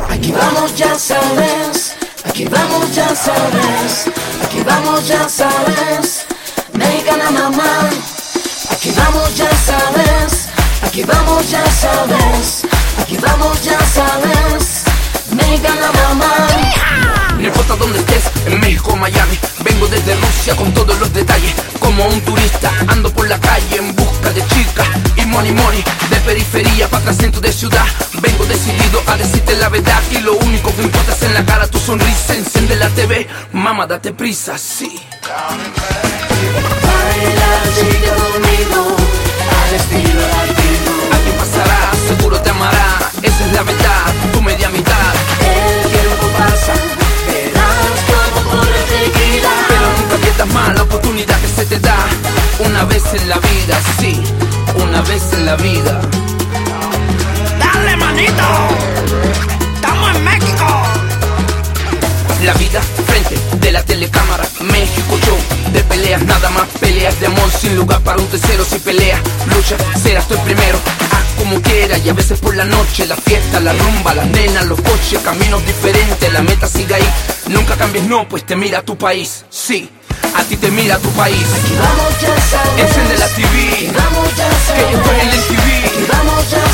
Aquí vamos, ya sabes. Aquí vamos, ya sabes. Aquí vamos, ya sabes. Mexicana mamá. Aquí vamos, ya sabes. Aquí vamos, ya sabes. Aquí vamos, ya sabes. Mexicana mamá. No importa dónde estés, en México o Miami, vengo desde Rusia con todos los detalles. Como un turista, ando por la calle en busca de chicas y money money. De periferia para centro de ciudad, vengo decidido a decirte la verdad. Y lo único que importa es en la cara tu sonrisa. Enciende la TV, mamá, date prisa, sí. Baila, chica, conmigo, al estilo latino. Alguien pasará, seguro te amará. Esa es la verdad, tu media mitad. El tiempo pasa, verás como corre tequila. Pero nunca pierdas más la oportunidad que se te da. Una vez en la vida, sí, una vez en la vida. ¡Dale, manito! ¡Estamos en México! La vida frente de la telecámara, México show de peleas, nada más peleas de amor, sin lugar para un tercero. Si peleas, lucha, serás tú el primero. Haz como quieras y a veces por la noche, la fiesta, la rumba, las nenas, los coches, caminos diferentes, la meta sigue ahí. Nunca cambies, no, pues te mira tu país, sí, a ti te mira tu país. Aquí vamos, ya sabes. Enciende la TV, Aquí vamos, ya sabes. que yo estoy en el TV. Aquí vamos, ya